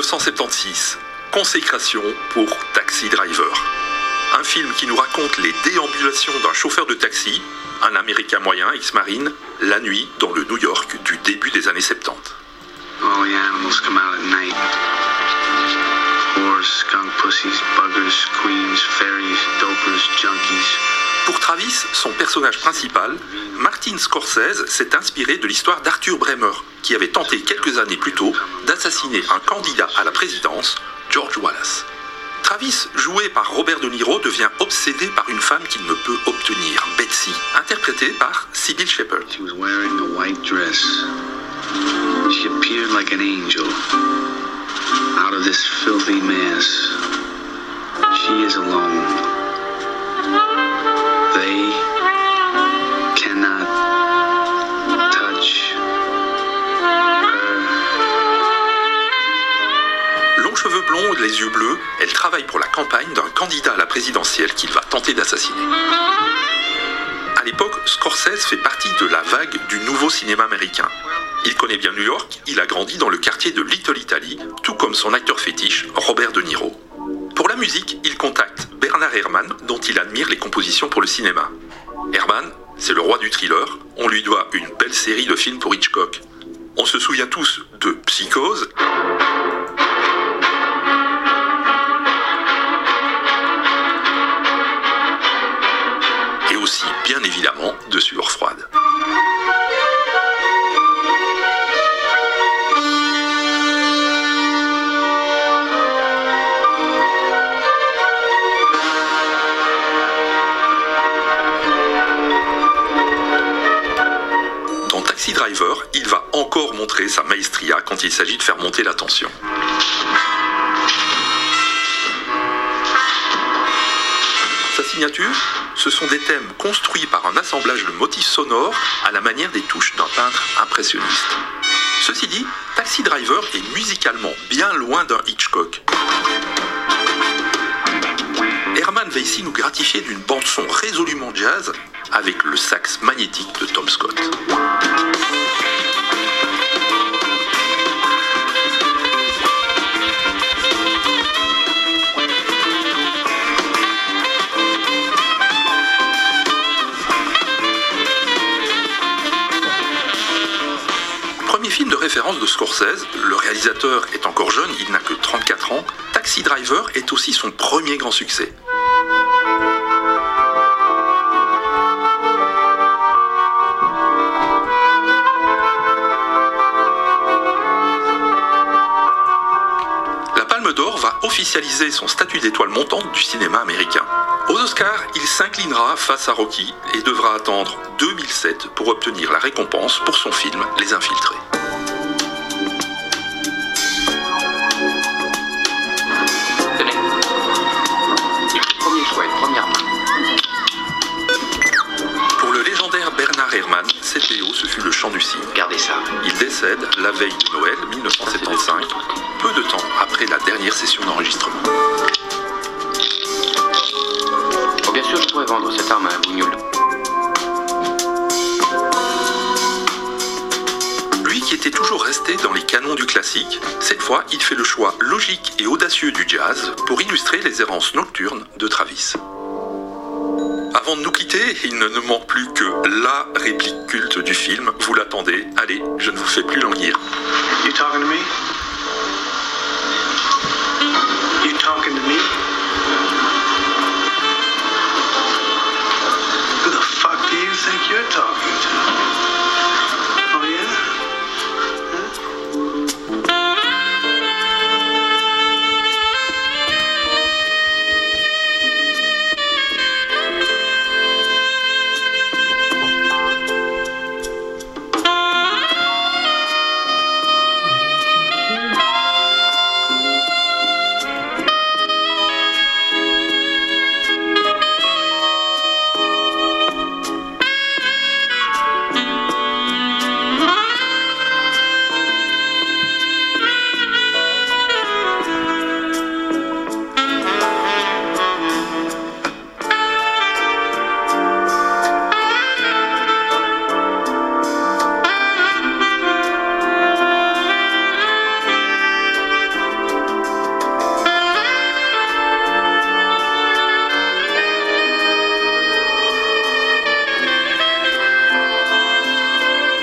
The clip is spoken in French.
1976, consécration pour Taxi Driver. Un film qui nous raconte les déambulations d'un chauffeur de taxi, un Américain moyen, ex-marine, la nuit dans le New York du début des années 70. All the animals come out at night. Whores, skunk pussies, buggers, queens, fairies, dopers, junkies. Pour Travis, son personnage principal, Martin Scorsese s'est inspiré de l'histoire d'Arthur Bremer, qui avait tenté quelques années plus tôt d'assassiner un candidat à la présidence, George Wallace. Travis, joué par Robert De Niro, devient obsédé par une femme qu'il ne peut obtenir, Betsy, interprétée par Sybil Shepherd. She was wearing a white dress. She appeared like an angel out of this filthy mess. She is alone. They cannot touch her. Longs cheveux blonds et les yeux bleus, elle travaille pour la campagne d'un candidat à la présidentielle qu'il va tenter d'assassiner. À l'époque, Scorsese fait partie de la vague du nouveau cinéma américain. Il connaît bien New York, il a grandi dans le quartier de Little Italy, tout comme son acteur fétiche, Robert De Niro. Pour la musique, il contacte Bernard Herrmann, dont il admire les compositions pour le cinéma. Herrmann, c'est le roi du thriller, on lui doit une belle série de films pour Hitchcock. On se souvient tous de Psychose, et aussi, bien évidemment, de Sueur froide. Taxi Driver, il va encore montrer sa maestria quand il s'agit de faire monter la tension. Sa signature, ce sont des thèmes construits par un assemblage de motifs sonores à la manière des touches d'un peintre impressionniste. Ceci dit, Taxi Driver est musicalement bien loin d'un Hitchcock. Herrmann va ici nous gratifier d'une bande-son résolument jazz avec le sax magnétique de Tom Scott. Premier film de référence de Scorsese, le réalisateur est encore jeune, il n'a que 34 ans, Taxi Driver est aussi son premier grand succès. La Palme d'Or va officialiser son statut d'étoile montante du cinéma américain. Aux Oscars, il s'inclinera face à Rocky et devra attendre 2007 pour obtenir la récompense pour son film Les Infiltrés. Tenez. Premier choix, première main. Pour le légendaire Bernard Herrmann, cette BO, ce fut le chant du cygne. Regardez ça. Il décède la veille de Noël 1975, peu de temps après la dernière session d'enregistrement. Oh, bien sûr, je pourrais vendre cette arme à un bougnoul. Lui qui était toujours resté dans les canons du classique, cette fois il fait le choix logique et audacieux du jazz pour illustrer les errances nocturnes de Travis. Avant de nous quitter, il ne nous manque plus que la réplique culte du film. Vous l'attendez, allez, je ne vous fais plus languir. You talking to me? You talking to me?